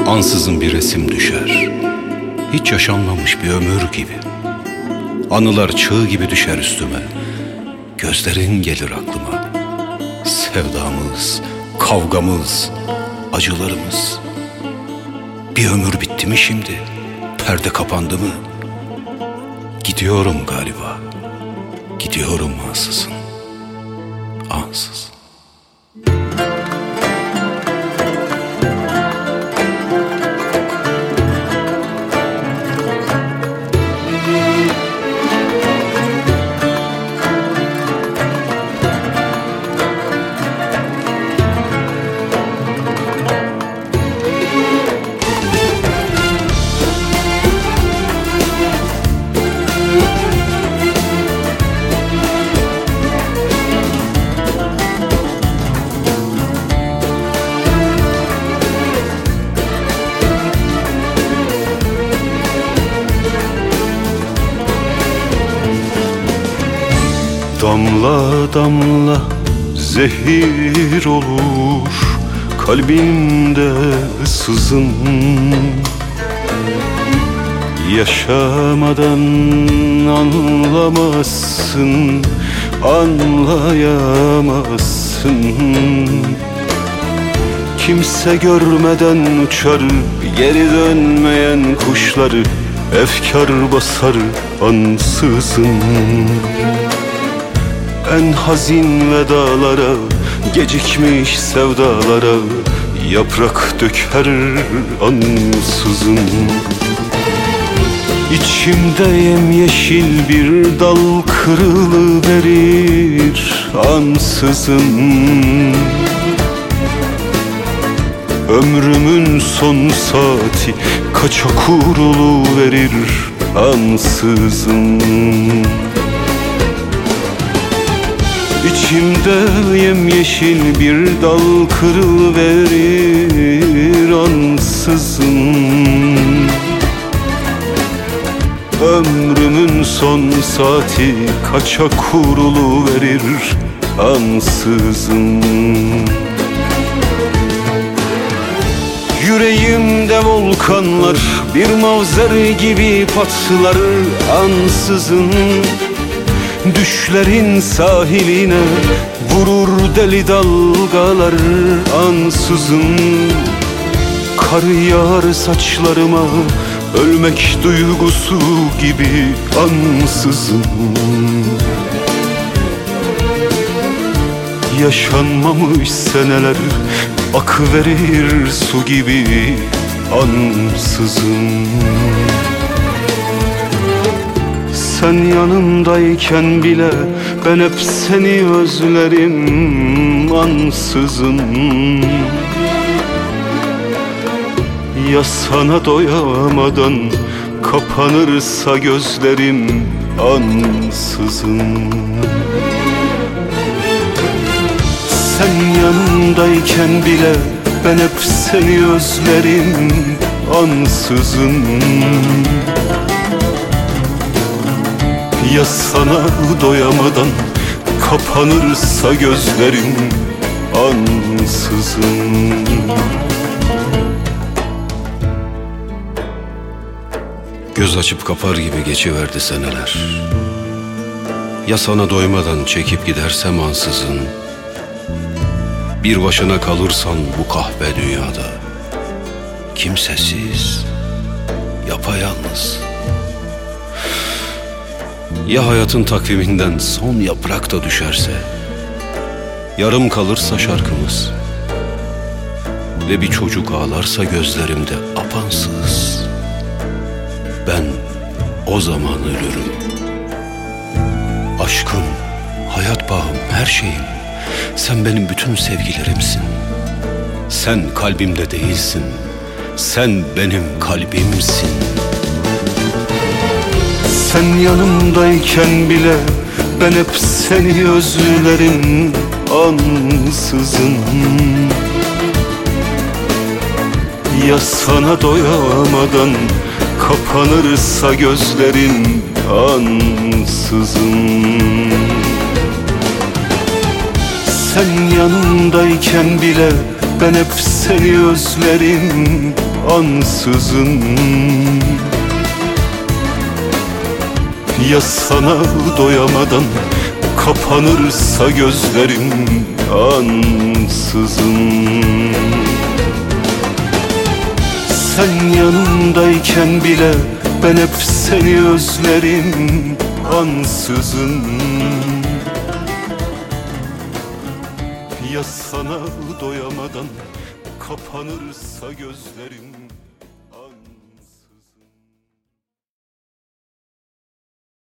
Ansızın bir resim düşer, hiç yaşanmamış bir ömür gibi. Anılar çığ gibi düşer üstüme, gözlerin gelir aklıma. Sevdamız, kavgamız, acılarımız. Bir ömür bitti mi şimdi? Perde kapandı mı? Gidiyorum galiba, gidiyorum ansızın, ansızın. Damla damla zehir olur kalbimde sızın. Yaşamadan anlamazsın, anlayamazsın. Kimse görmeden uçar geri dönmeyen kuşları, efkar basar ansızın. En hazin vedalara, gecikmiş sevdalara yaprak döker ansızın. İçimde yemyeşil bir dal kırılıverir ansızın. Ömrümün son saati kaça kuruluverir ansızın. İçimde yemyeşil bir dal kırılıverir ansızın. Ömrümün son saati kaça kuruluverir ansızın. Yüreğimde volkanlar bir mavzer gibi patlar ansızın. Düşlerin sahiline vurur deli dalgalar ansızın. Kar yağar saçlarıma ölmek duygusu gibi ansızın. Yaşanmamış seneler akıverir su gibi ansızın. Sen yanımdayken bile ben hep seni özlerim ansızın. Ya sana doyamadan kapanırsa gözlerim ansızın. Sen yanımdayken bile ben hep seni özlerim ansızın. Ya sana doyamadan kapanırsa gözlerim ansızın. Göz açıp kapar gibi geçiverdi seneler. Ya sana doymadan çekip gidersem ansızın. Bir başına kalırsan bu kahpe dünyada, kimsesiz, yapayalnız. Ya hayatın takviminden son yaprak da düşerse, yarım kalırsa şarkımız ve bir çocuk ağlarsa gözlerimde apansız, ben o zaman ölürüm. Aşkım, hayat bağım, her şeyim, sen benim bütün sevgilerimsin. Sen kalbimde değilsin, sen benim kalbimsin. Sen yanımdayken bile ben hep seni özlerim ansızın. Ya sana doyamadan kapanırsa gözlerim ansızın. Sen yanımdayken bile ben hep seni özlerim ansızın. Ya sana doyamadan kapanırsa gözlerim ansızın. Sen yanımdayken bile ben hep seni özlerim ansızın. Ya sana doyamadan kapanırsa gözlerim